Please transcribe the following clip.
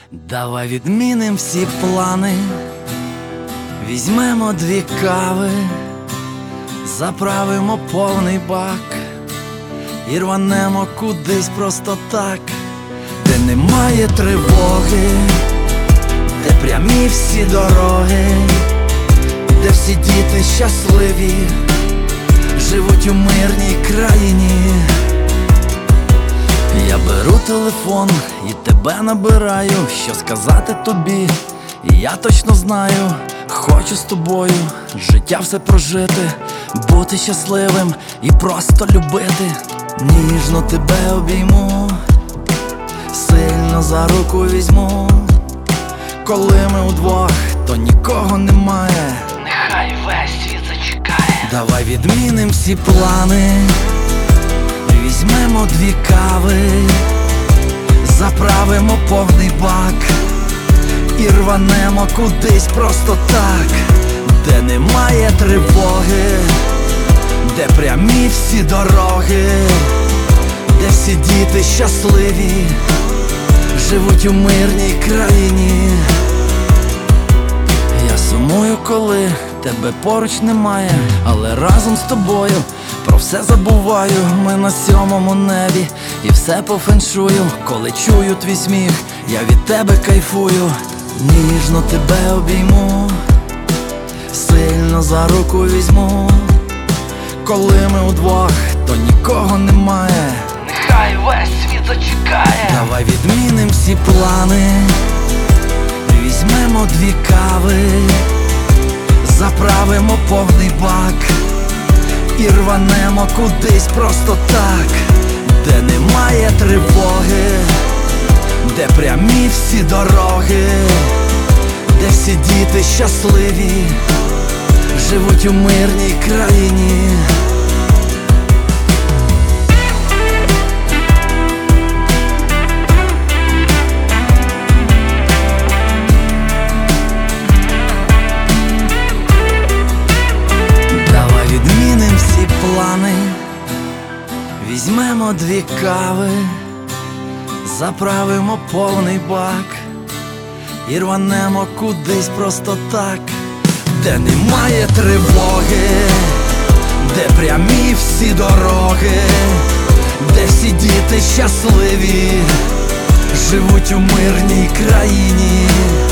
Давай відміним всі плани, візьмемо 2 кави, заправимо повний бак і рванемо кудись просто так, де немає тривоги, де прямі всі дороги, де всі діти щасливі, живуть у мирній країні. Я беру телефон і тебе набираю, що сказати тобі, і я точно знаю, хочу з тобою життя все прожити, бути щасливим і просто любити. Ніжно тебе обійму, сильно за руку візьму. Коли ми удвох, то нікого немає, Нехай весь світ зачекає. давай відміним всі плани, візьмемо 2 кави, заправимо повний бак і рванемо кудись просто так, де немає тривоги, де прямі всі дороги, де всі діти щасливі, живуть у мирній країні. Я сумую, коли тебе поруч немає, але разом з тобою про все забуваю. Ми на 7-му небі і все по феншую. Коли чую твій сміх, я від тебе кайфую. Ніжно тебе обійму, сильно за руку візьму. Коли ми удвох, то нікого немає, Нехай весь світ зачекає. давай відміним всі плани, візьмемо 2 кави, заправимо повний бак і рванемо кудись просто так, де немає тривоги, де прямі всі дороги, де всі діти щасливі, живуть у мирній країні. Давай відміним всі плани, візьмемо 2 кави, заправимо повний бак і рванемо кудись просто так, де немає тривоги, де прямі всі дороги, де всі діти щасливі, живуть у мирній країні.